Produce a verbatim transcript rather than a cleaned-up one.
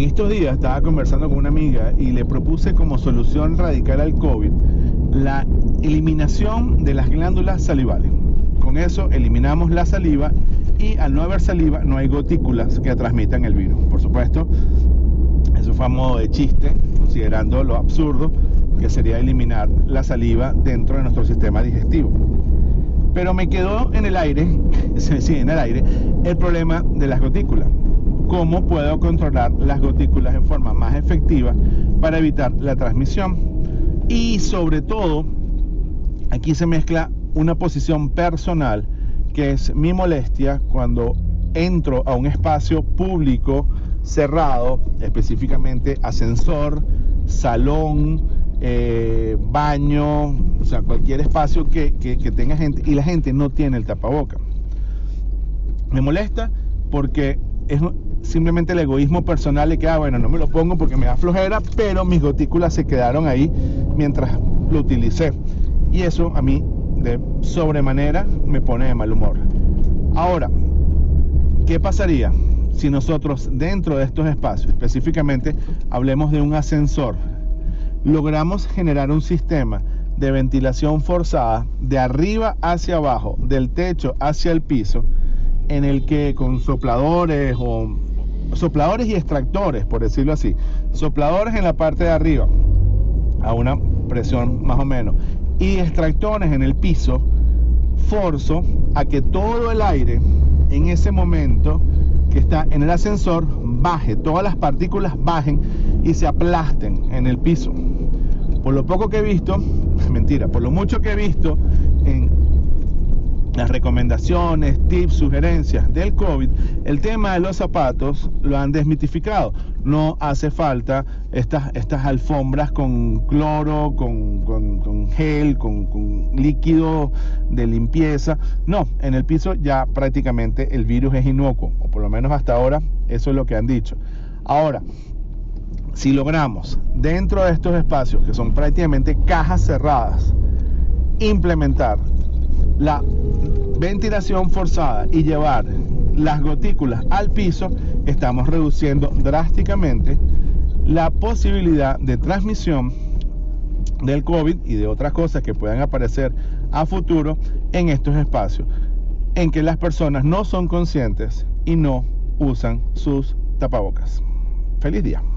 En estos días estaba conversando con una amiga y le propuse como solución radical al COVID la eliminación de las glándulas salivales. Con eso eliminamos la saliva y al no haber saliva no hay gotículas que transmitan el virus. Por supuesto, eso fue a modo de chiste, considerando lo absurdo que sería eliminar la saliva dentro de nuestro sistema digestivo. Pero me quedó en el aire, sí, en el aire, el problema de las gotículas. ¿Cómo puedo controlar las gotículas en forma más efectiva para evitar la transmisión? Y sobre todo, aquí se mezcla una posición personal, que es mi molestia cuando entro a un espacio público cerrado, específicamente ascensor, salón, eh, baño, o sea, cualquier espacio que, que, que tenga gente y la gente no tiene el tapaboca. Me molesta porque es simplemente el egoísmo personal de que, ah, bueno, no me lo pongo porque me da flojera, pero mis gotículas se quedaron ahí mientras lo utilicé. Y eso a mí, de sobremanera, me pone de mal humor. Ahora, ¿qué pasaría si nosotros dentro de estos espacios, específicamente hablemos de un ascensor, logramos generar un sistema de ventilación forzada de arriba hacia abajo, del techo hacia el piso, en el que con sopladores o sopladores y extractores, por decirlo así, sopladores en la parte de arriba a una presión más o menos y extractores en el piso, forzo a que todo el aire en ese momento que está en el ascensor baje, todas las partículas bajen y se aplasten en el piso. Por lo poco que he visto, mentira, por lo mucho que he visto en las recomendaciones, tips, sugerencias del COVID, el tema de los zapatos lo han desmitificado. No hace falta estas, estas alfombras con cloro, con, con, con gel, con, con líquido de limpieza. No, en el piso ya prácticamente el virus es inocuo, o por lo menos hasta ahora eso es lo que han dicho. Ahora, si logramos dentro de estos espacios, que son prácticamente cajas cerradas, implementar la ventilación forzada y llevar las gotículas al piso, estamos reduciendo drásticamente la posibilidad de transmisión del COVID y de otras cosas que puedan aparecer a futuro en estos espacios en que las personas no son conscientes y no usan sus tapabocas. Feliz día.